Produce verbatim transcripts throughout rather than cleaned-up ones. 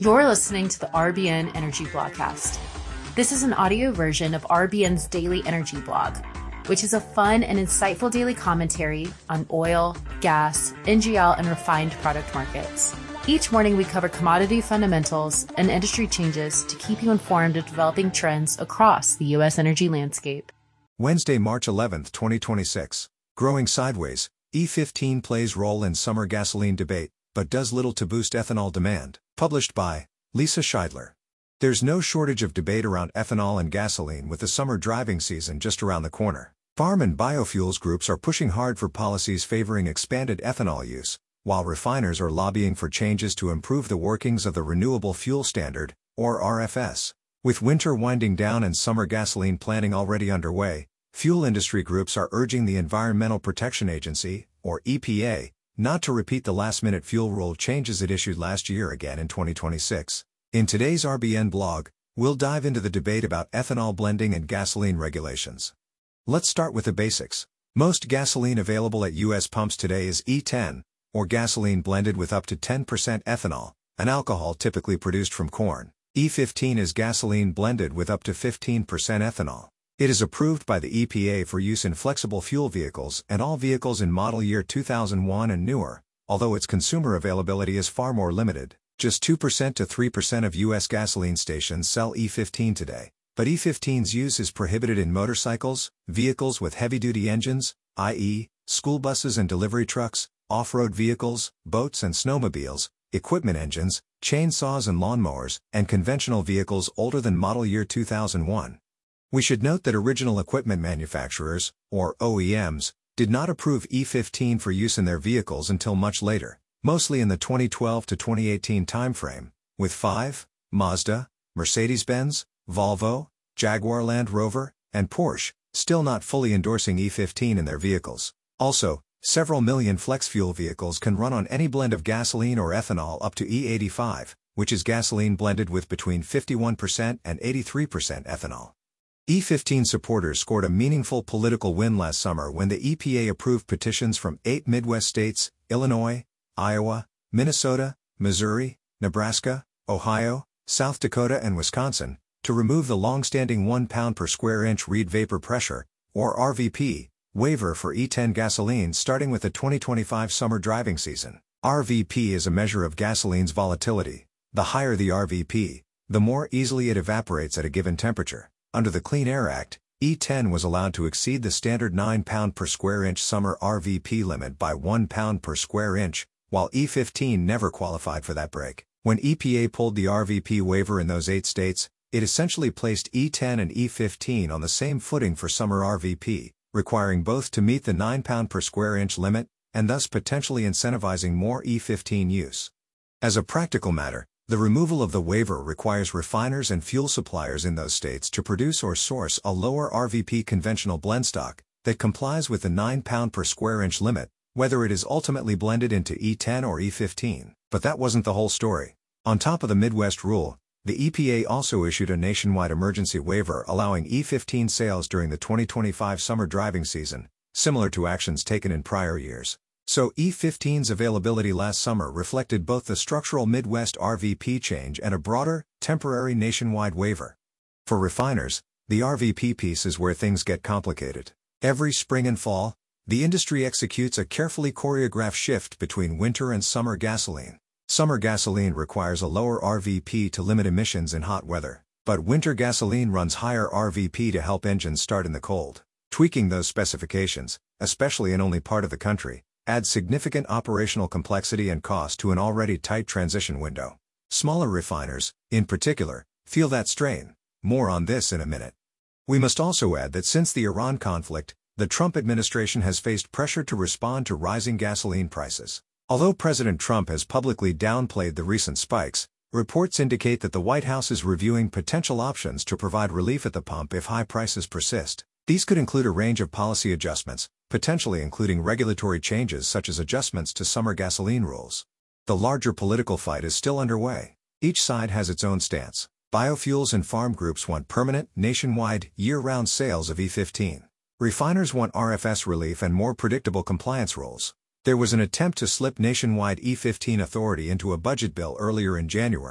You're listening to the R B N Energy Blogcast. This is an audio version of R B N's Daily Energy Blog, which is a fun and insightful daily commentary on oil, gas, N G L, and refined product markets. Each morning we cover commodity fundamentals and industry changes to keep you informed of developing trends across the U S energy landscape. Wednesday, March eleventh, twenty twenty-six. Growing sideways, E fifteen plays role in summer gasoline debate, but does little to boost ethanol demand. Published by Lisa Scheidler. There's no shortage of debate around ethanol and gasoline with the summer driving season just around the corner. Farm and biofuels groups are pushing hard for policies favoring expanded ethanol use, while refiners are lobbying for changes to improve the workings of the Renewable Fuel Standard, or R F S. With winter winding down and summer gasoline planning already underway, fuel industry groups are urging the Environmental Protection Agency, or E P A, not to repeat the last-minute fuel rule changes it issued last year again in twenty twenty-six. In today's R B N blog, we'll dive into the debate about ethanol blending and gasoline regulations. Let's start with the basics. Most gasoline available at U S pumps today is E ten, or gasoline blended with up to ten percent ethanol, an alcohol typically produced from corn. E fifteen is gasoline blended with up to fifteen percent ethanol. It is approved by the E P A for use in flexible fuel vehicles and all vehicles in model year two thousand one and newer, although its consumer availability is far more limited. Just two percent to three percent of U S gasoline stations sell E fifteen today, but E fifteen's use is prohibited in motorcycles, vehicles with heavy-duty engines, that is, school buses and delivery trucks, off-road vehicles, boats and snowmobiles, equipment engines, chainsaws and lawnmowers, and conventional vehicles older than model year two thousand one. We should note that original equipment manufacturers, or O E Ms, did not approve E fifteen for use in their vehicles until much later, mostly in the twenty twelve to twenty eighteen timeframe, with Five, Mazda, Mercedes-Benz, Volvo, Jaguar Land Rover, and Porsche still not fully endorsing E fifteen in their vehicles. Also, several million flex fuel vehicles can run on any blend of gasoline or ethanol up to E eighty-five, which is gasoline blended with between fifty-one percent and eighty-three percent ethanol. E fifteen supporters scored a meaningful political win last summer when the E P A approved petitions from eight Midwest states, Illinois, Iowa, Minnesota, Missouri, Nebraska, Ohio, South Dakota and Wisconsin, to remove the long-standing one pound per square inch Reid Vapor Pressure, or R V P, waiver for E ten gasoline starting with the twenty twenty-five summer driving season. R V P is a measure of gasoline's volatility. The higher the R V P, the more easily it evaporates at a given temperature. Under the Clean Air Act, E ten was allowed to exceed the standard nine pound per square inch summer R V P limit by one pound per square inch, while E fifteen never qualified for that break. When E P A pulled the R V P waiver in those eight states, it essentially placed E ten and E fifteen on the same footing for summer R V P, requiring both to meet the nine pound per square inch limit, and thus potentially incentivizing more E fifteen use. As a practical matter, the removal of the waiver requires refiners and fuel suppliers in those states to produce or source a lower R V P conventional blend stock that complies with the nine pound per square inch limit, whether it is ultimately blended into E ten or E fifteen. But that wasn't the whole story. On top of the Midwest rule, the E P A also issued a nationwide emergency waiver allowing E fifteen sales during the twenty twenty-five summer driving season, similar to actions taken in prior years. So E fifteen's availability last summer reflected both the structural Midwest R V P change and a broader, temporary nationwide waiver. For refiners, the R V P piece is where things get complicated. Every spring and fall, the industry executes a carefully choreographed shift between winter and summer gasoline. Summer gasoline requires a lower R V P to limit emissions in hot weather, but winter gasoline runs higher R V P to help engines start in the cold. Tweaking those specifications, especially in only part of the country, adds significant operational complexity and cost to an already tight transition window. Smaller refiners, in particular, feel that strain. More on this in a minute. We must also add that since the Iran conflict, the Trump administration has faced pressure to respond to rising gasoline prices. Although President Trump has publicly downplayed the recent spikes, reports indicate that the White House is reviewing potential options to provide relief at the pump if high prices persist. These could include a range of policy adjustments, potentially including regulatory changes such as adjustments to summer gasoline rules. The larger political fight is still underway. Each side has its own stance. Biofuels and farm groups want permanent, nationwide, year-round sales of E fifteen. Refiners want R F S relief and more predictable compliance rules. There was an attempt to slip nationwide E fifteen authority into a budget bill earlier in January,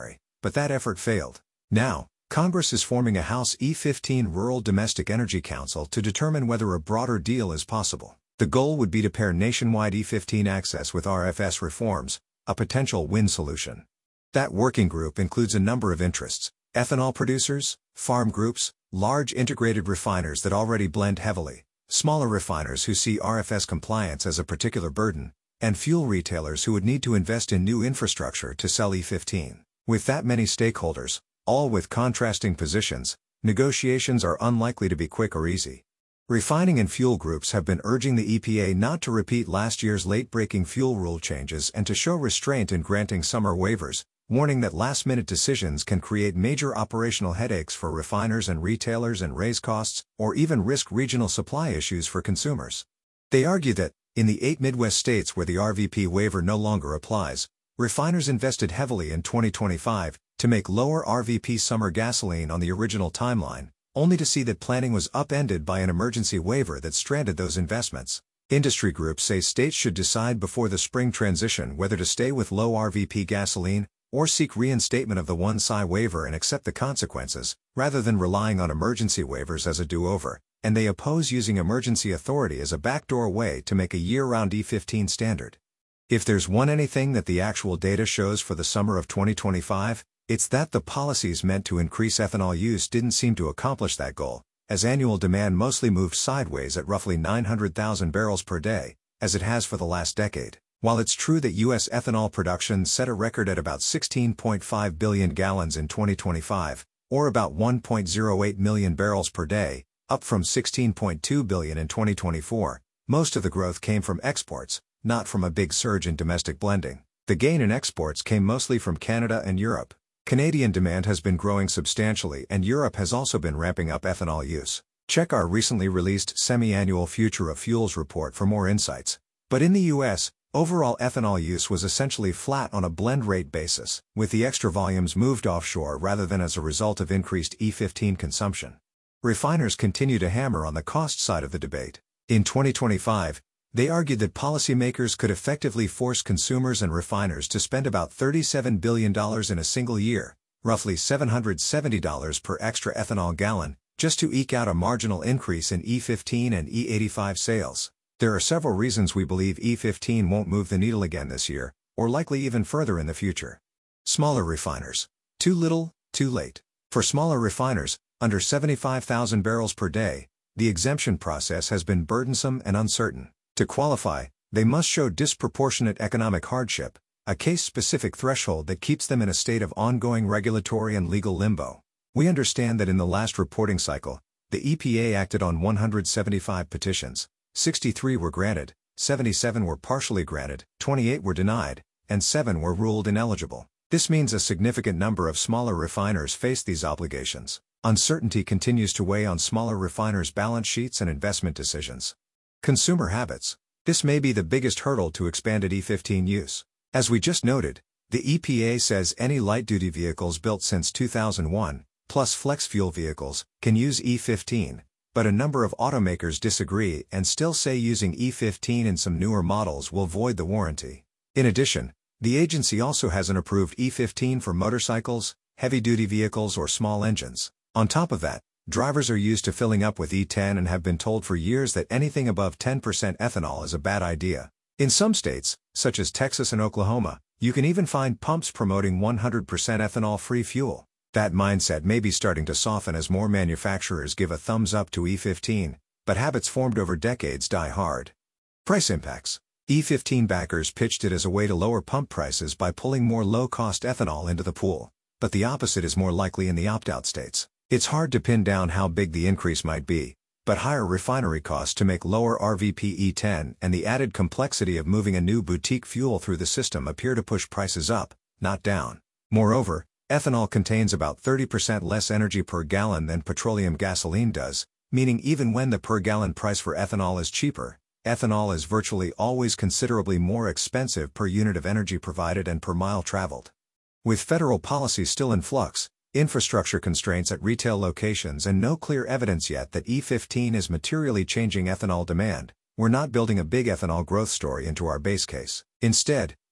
but that effort failed. Now, Congress is forming a House E fifteen Rural Domestic Energy Council to determine whether a broader deal is possible. The goal would be to pair nationwide E fifteen access with R F S reforms, a potential win solution. That working group includes a number of interests: ethanol producers, farm groups, large integrated refiners that already blend heavily, smaller refiners who see R F S compliance as a particular burden, and fuel retailers who would need to invest in new infrastructure to sell E fifteen. With that many stakeholders, all with contrasting positions, negotiations are unlikely to be quick or easy. Refining and fuel groups have been urging the E P A not to repeat last year's late-breaking fuel rule changes and to show restraint in granting summer waivers, warning that last-minute decisions can create major operational headaches for refiners and retailers and raise costs, or even risk regional supply issues for consumers. They argue that, in the eight Midwest states where the R V P waiver no longer applies, refiners invested heavily in twenty twenty-five to make lower R V P summer gasoline on the original timeline, only to see that planning was upended by an emergency waiver that stranded those investments. Industry groups say states should decide before the spring transition whether to stay with low R V P gasoline or seek reinstatement of the one S I waiver and accept the consequences, rather than relying on emergency waivers as a do-over, and they oppose using emergency authority as a backdoor way to make a year-round E fifteen standard. If there's one anything that the actual data shows for the summer of twenty twenty-five, it's that the policies meant to increase ethanol use didn't seem to accomplish that goal, as annual demand mostly moved sideways at roughly nine hundred thousand barrels per day, as it has for the last decade. While it's true that U S ethanol production set a record at about sixteen point five billion gallons in twenty twenty-five, or about one point zero eight million barrels per day, up from sixteen point two billion in twenty twenty-four, most of the growth came from exports, not from a big surge in domestic blending. The gain in exports came mostly from Canada and Europe. Canadian demand has been growing substantially and Europe has also been ramping up ethanol use. Check our recently released semi-annual Future of Fuels report for more insights. But in the U S, overall ethanol use was essentially flat on a blend rate basis, with the extra volumes moved offshore rather than as a result of increased E fifteen consumption. Refiners continue to hammer on the cost side of the debate. In twenty twenty-five, they argued that policymakers could effectively force consumers and refiners to spend about thirty-seven billion dollars in a single year, roughly seven hundred seventy dollars per extra ethanol gallon, just to eke out a marginal increase in E fifteen and E eighty-five sales. There are several reasons we believe E fifteen won't move the needle again this year, or likely even further in the future. Smaller refiners. Too little, too late. For smaller refiners, under seventy-five thousand barrels per day, the exemption process has been burdensome and uncertain. To qualify, they must show disproportionate economic hardship, a case-specific threshold that keeps them in a state of ongoing regulatory and legal limbo. We understand that in the last reporting cycle, the E P A acted on one hundred seventy-five petitions, sixty-three were granted, seventy-seven were partially granted, twenty-eight were denied, and seven were ruled ineligible. This means a significant number of smaller refiners face these obligations. Uncertainty continues to weigh on smaller refiners' balance sheets and investment decisions. Consumer habits. This may be the biggest hurdle to expanded E fifteen use. As we just noted, the E P A says any light-duty vehicles built since two thousand one, plus flex-fuel vehicles, can use E fifteen, but a number of automakers disagree and still say using E fifteen in some newer models will void the warranty. In addition, the agency also hasn't approved E fifteen for motorcycles, heavy-duty vehicles or small engines. On top of that, drivers are used to filling up with E ten and have been told for years that anything above ten percent ethanol is a bad idea. In some states, such as Texas and Oklahoma, you can even find pumps promoting one hundred percent ethanol-free fuel. That mindset may be starting to soften as more manufacturers give a thumbs up to E fifteen, but habits formed over decades die hard. Price impacts. E fifteen backers pitched it as a way to lower pump prices by pulling more low-cost ethanol into the pool, but the opposite is more likely in the opt-out states. It's hard to pin down how big the increase might be, but higher refinery costs to make lower R V P E ten and the added complexity of moving a new boutique fuel through the system appear to push prices up, not down. Moreover, ethanol contains about thirty percent less energy per gallon than petroleum gasoline does, meaning even when the per gallon price for ethanol is cheaper, ethanol is virtually always considerably more expensive per unit of energy provided and per mile traveled. With federal policy still in flux, infrastructure constraints at retail locations and no clear evidence yet that E fifteen is materially changing ethanol demand, we're not building a big ethanol growth story into our base case. Instead,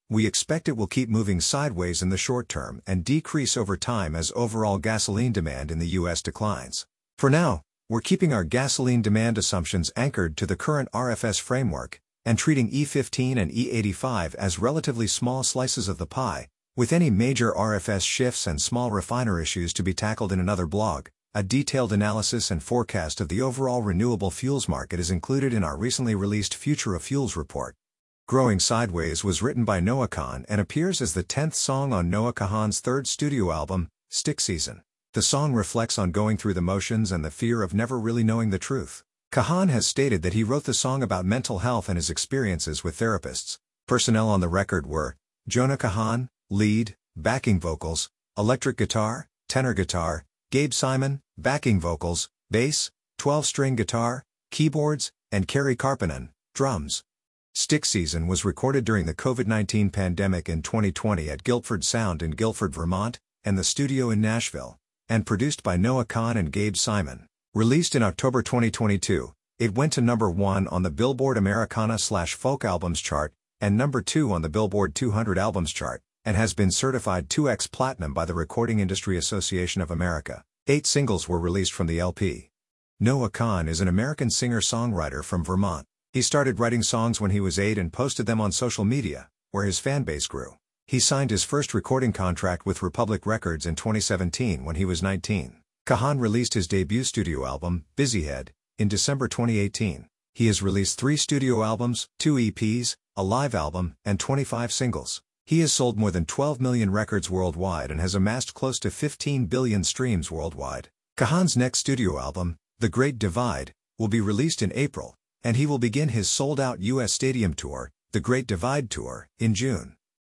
We expect it will keep moving sideways in the short term and decrease over time as overall gasoline demand in the U S declines. For now, we're keeping our gasoline demand assumptions anchored to the current R F S framework and treating E fifteen and E eighty-five as relatively small slices of the pie, with any major R F S shifts and small refiner issues to be tackled in another blog. A detailed analysis and forecast of the overall renewable fuels market is included in our recently released Future of Fuels report. Growing Sideways was written by Noah Kahan and appears as the tenth song on Noah Kahan's third studio album, Stick Season. The song reflects on going through the motions and the fear of never really knowing the truth. Kahan has stated that he wrote the song about mental health and his experiences with therapists. Personnel on the record were Jonah Kahan, lead, backing vocals, electric guitar, tenor guitar, Gabe Simon, backing vocals, bass, twelve-string guitar, keyboards, and Kerry Karpinen, drums. Stick Season was recorded during the COVID nineteen pandemic in twenty twenty at Guilford Sound in Guilford, Vermont, and the studio in Nashville, and produced by Noah Kahan and Gabe Simon. Released in October twenty twenty-two, it went to number one on the Billboard Americana/Folk Albums chart and number two on the Billboard two hundred Albums chart, and has been certified two X Platinum by the Recording Industry Association of America. Eight singles were released from the L P. Noah Kahan is an American singer-songwriter from Vermont. He started writing songs when he was eight and posted them on social media, where his fanbase grew. He signed his first recording contract with Republic Records in twenty seventeen when he was nineteen. Kahan released his debut studio album, Busyhead, in December twenty eighteen. He has released three studio albums, two E Ps, a live album, and twenty-five singles. He has sold more than twelve million records worldwide and has amassed close to fifteen billion streams worldwide. Kahan's next studio album, The Great Divide, will be released in April, and he will begin his sold-out U S stadium tour, The Great Divide Tour, in June.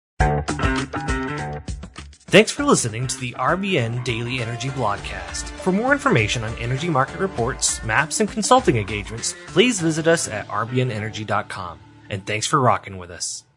Thanks for listening to the R B N Daily Energy Blogcast. For more information on energy market reports, maps, and consulting engagements, please visit us at r b n energy dot com. And thanks for rocking with us.